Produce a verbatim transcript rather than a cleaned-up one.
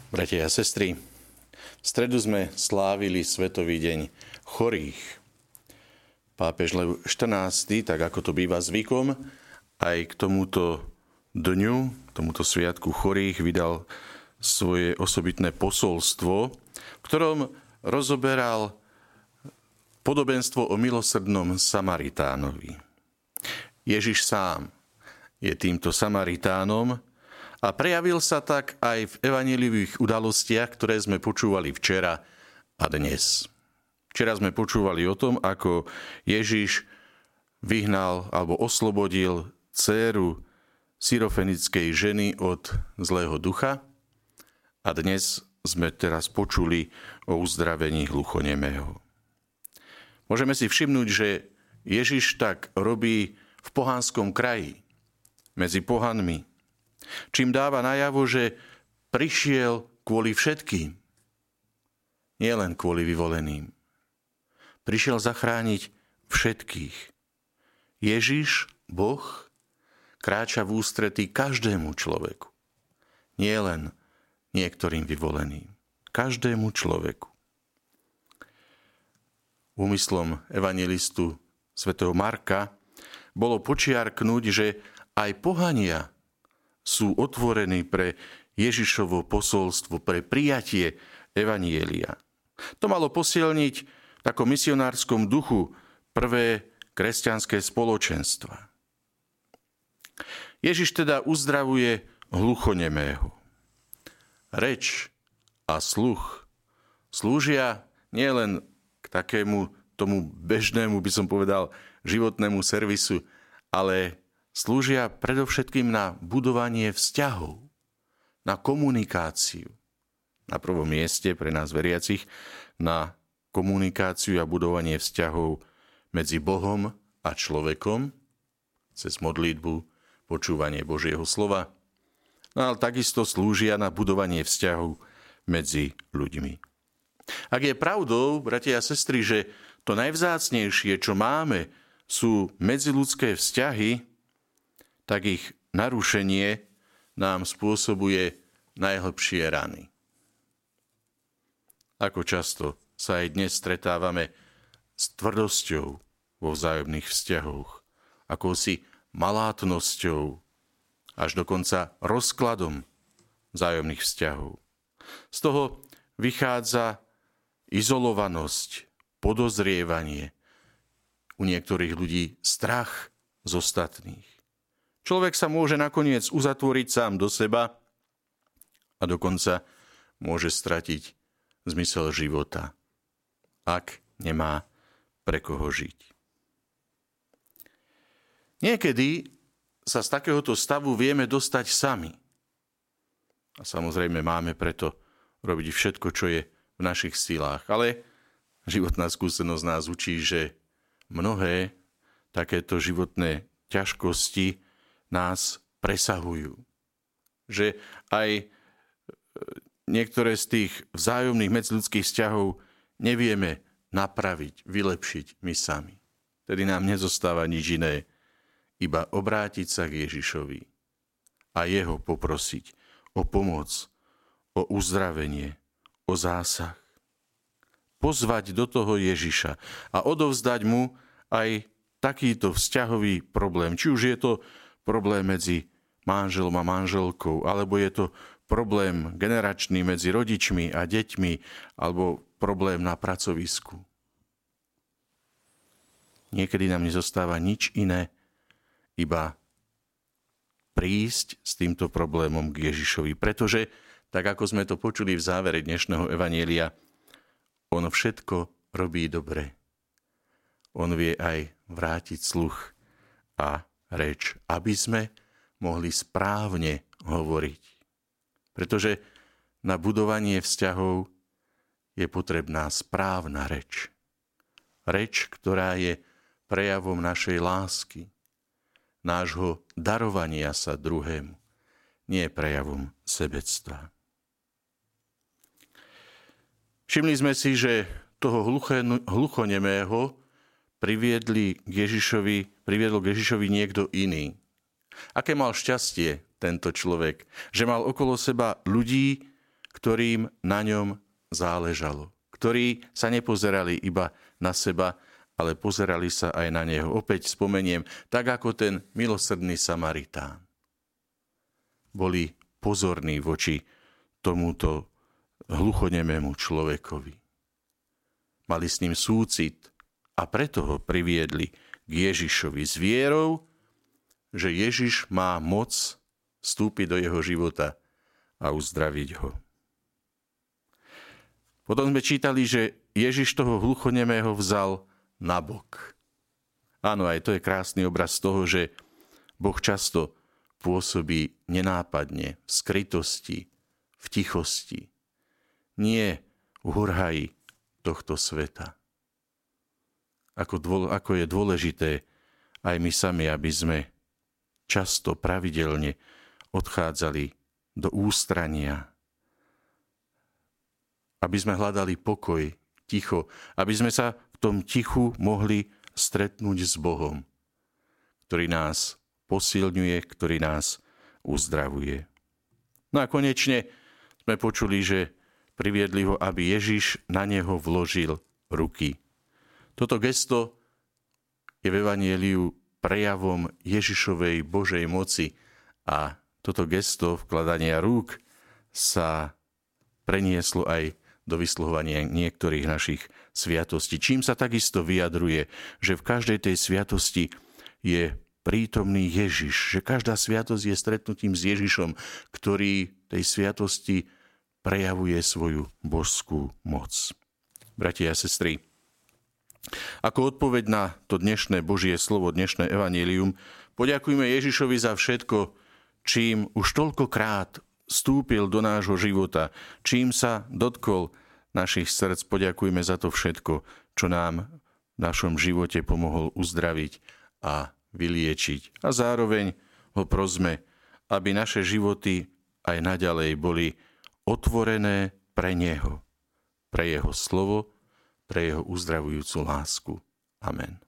Bratia a sestry, v stredu sme slávili Svetový deň chorých. Pápež Lev štrnásty, tak ako to býva zvykom, aj k tomuto dňu, tomuto sviatku chorých vydal svoje osobitné posolstvo, v ktorom rozoberal podobenstvo o milosrdnom Samaritánovi. Ježiš sám je týmto Samaritánom a prejavil sa tak aj v evanjeliových udalostiach, ktoré sme počúvali včera a dnes. Včera sme počúvali o tom, ako Ježiš vyhnal alebo oslobodil dcéru syrofenickej ženy od zlého ducha a dnes sme teraz počuli o uzdravení hluchonemého. Môžeme si všimnúť, že Ježiš tak robí v pohanskom kraji, medzi pohanmi, čím dáva najavo, že prišiel kvôli všetkým, nielen kvôli vyvoleným. Prišiel zachrániť všetkých. Ježiš, Boh, kráča v ústretí každému človeku, nielen niektorým vyvoleným, každému človeku. Úmyslom evanjelistu svätého Marka bolo počiarknúť, že aj pohania sú otvorení pre Ježišovo posolstvo, pre prijatie evanjelia. To malo posilniť v takom misionárskom duchu prvé kresťanské spoločenstva. Ježiš teda uzdravuje hluchonemého. Reč a sluch slúžia nielen k takému tomu bežnému, by som povedal, životnému servisu, ale slúžia predovšetkým na budovanie vzťahov, na komunikáciu. Na prvom mieste pre nás veriacich na komunikáciu a budovanie vzťahov medzi Bohom a človekom cez modlitbu, počúvanie Božieho slova, no ale takisto slúžia na budovanie vzťahov medzi ľuďmi. Ak je pravdou, bratia a sestry, že to najvzácnejšie, čo máme, sú medziľudské vzťahy, tak ich narušenie nám spôsobuje najhlbšie rany. Ako často sa aj dnes stretávame s tvrdosťou vo vzájomných vzťahoch, akousi malátnosťou, až dokonca rozkladom vzájomných vzťahov. Z toho vychádza izolovanosť, podozrievanie, u niektorých ľudí strach z ostatných. Človek sa môže nakoniec uzatvoriť sám do seba a dokonca môže stratiť zmysel života, ak nemá pre koho žiť. Niekedy sa z takéhoto stavu vieme dostať sami. A samozrejme máme preto robiť všetko, čo je v našich silách. Ale životná skúsenosť nás učí, že mnohé takéto životné ťažkosti nás presahujú. Že aj niektoré z tých vzájomných medziľudských vzťahov nevieme napraviť, vylepšiť my sami. Tedy nám nezostáva nič iné, iba obrátiť sa k Ježišovi a jeho poprosiť o pomoc, o uzdravenie, o zásah. Pozvať do toho Ježiša a odovzdať mu aj takýto vzťahový problém. Či už je to problém medzi manželom a manželkou, alebo je to problém generačný medzi rodičmi a deťmi, alebo problém na pracovisku. Niekedy nám nezostáva nič iné, iba prísť s týmto problémom k Ježišovi. Pretože, tak ako sme to počuli v závere dnešného evanjelia, on všetko robí dobre. On vie aj vrátiť sluch a reč, aby sme mohli správne hovoriť. Pretože na budovanie vzťahov je potrebná správna reč. Reč, ktorá je prejavom našej lásky, nášho darovania sa druhému, nie prejavom sebectva. Všimli sme si, že toho hluchonemého priviedli k Ježišovi, priviedol k Ježišovi niekto iný. Aké mal šťastie tento človek, že mal okolo seba ľudí, ktorým na ňom záležalo, ktorí sa nepozerali iba na seba, ale pozerali sa aj na neho. Opäť spomeniem, tak ako ten milosrdný Samaritán. Boli pozorní voči tomuto hluchonemému človekovi. Mali s ním súcit a preto ho priviedli k Ježišovi s vierou, že Ježiš má moc vstúpiť do jeho života a uzdraviť ho. Potom sme čítali, že Ježiš toho hluchonemého vzal na bok. Áno, aj to je krásny obraz toho, že Boh často pôsobí nenápadne, v skrytosti, v tichosti. Nie v hurhaji tohto sveta. Ako, dô, ako je dôležité aj my sami, aby sme často, pravidelne odchádzali do ústrania. Aby sme hľadali pokoj, ticho, aby sme sa v tom tichu mohli stretnúť s Bohom, ktorý nás posilňuje, ktorý nás uzdravuje. No a konečne sme počuli, že priviedli ho, aby Ježiš na neho vložil ruky. Toto gesto je v Evanjeliu prejavom Ježišovej Božej moci a toto gesto vkladania rúk sa prenieslo aj do vysluhovania niektorých našich sviatostí. Čím sa takisto vyjadruje, že v každej tej sviatosti je prítomný Ježiš, že každá sviatosť je stretnutím s Ježišom, ktorý tej sviatosti prejavuje svoju božskú moc. Bratia a sestry, ako odpoveď na to dnešné Božie slovo, dnešné evanjelium, poďakujme Ježišovi za všetko, čím už toľkokrát vstúpil do nášho života, čím sa dotkol našich srdc. Poďakujme za to všetko, čo nám v našom živote pomohol uzdraviť a vyliečiť. A zároveň ho prosme, aby naše životy aj naďalej boli otvorené pre Neho, pre Jeho slovo, pre Jeho uzdravujúcu lásku. Amen.